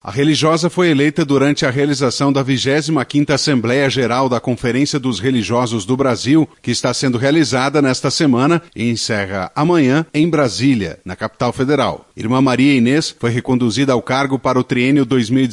A religiosa foi eleita durante a realização da 25ª Assembleia Geral da Conferência dos Religiosos do Brasil, que está sendo realizada nesta semana e encerra amanhã em Brasília, na capital federal. Irmã Maria Inês foi reconduzida ao cargo para o triênio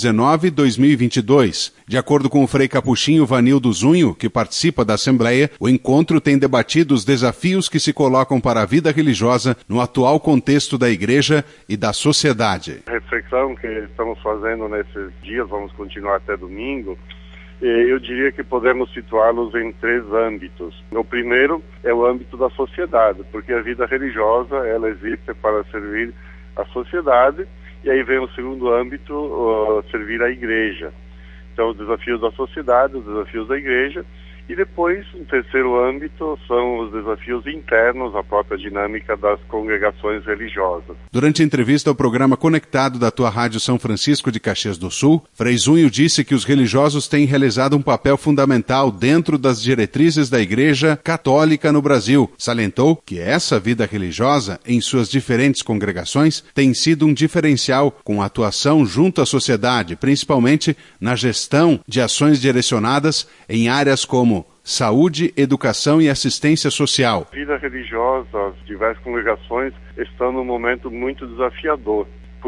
2019-2022. De acordo com o frei capuchinho Vanildo Zunho, que participa da Assembleia, o encontro tem debatido os desafios que se colocam para a vida religiosa no atual contexto da Igreja e da sociedade. A reflexão que estamos fazendo nesses dias, vamos continuar até domingo, eu diria que podemos situá-los em 3 âmbitos. O primeiro é o âmbito da sociedade, porque a vida religiosa, ela existe para servir a sociedade, e aí vem o segundo âmbito, servir a igreja. Então, os desafios da sociedade, os desafios da igreja, e depois, um terceiro âmbito, são os desafios internos, a própria dinâmica das congregações religiosas. Durante a entrevista ao programa Conectado da Tua Rádio São Francisco de Caxias do Sul, Frei Zunho disse que os religiosos têm realizado um papel fundamental dentro das diretrizes da Igreja Católica no Brasil. Salientou que essa vida religiosa, em suas diferentes congregações, tem sido um diferencial com a atuação junto à sociedade, principalmente na gestão de ações direcionadas em áreas como saúde, educação e assistência social. A vida religiosa, as diversas congregações estão num momento muito desafiador,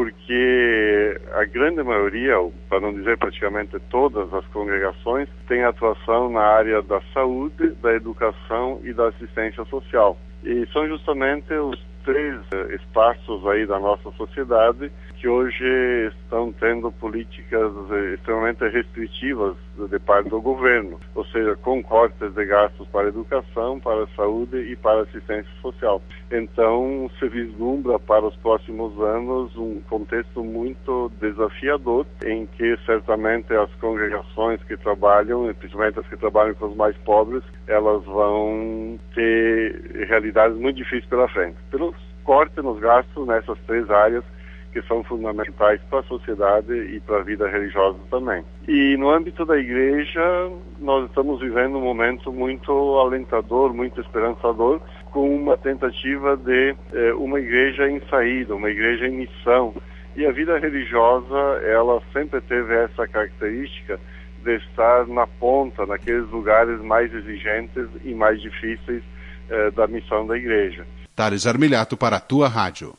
porque a grande maioria, para não dizer praticamente todas as congregações, tem atuação na área da saúde, da educação e da assistência social. E são justamente os 3 espaços aí da nossa sociedade que hoje estão tendo políticas extremamente restritivas de parte do governo, ou seja, com cortes de gastos para a educação, para a saúde e para a assistência social. Então, se vislumbra para os próximos anos um contexto muito desafiador, em que certamente as congregações que trabalham, principalmente as que trabalham com os mais pobres, elas vão ter realidades muito difíceis pela frente. Pelo corte nos gastos nessas 3 áreas que são fundamentais para a sociedade e para a vida religiosa também. E no âmbito da igreja, nós estamos vivendo um momento muito alentador, muito esperançador, com uma tentativa de uma igreja em saída, uma igreja em missão. E a vida religiosa, ela sempre teve essa característica de estar na ponta, naqueles lugares mais exigentes e mais difíceis da missão da igreja. Thales Armiliato para a Tua Rádio.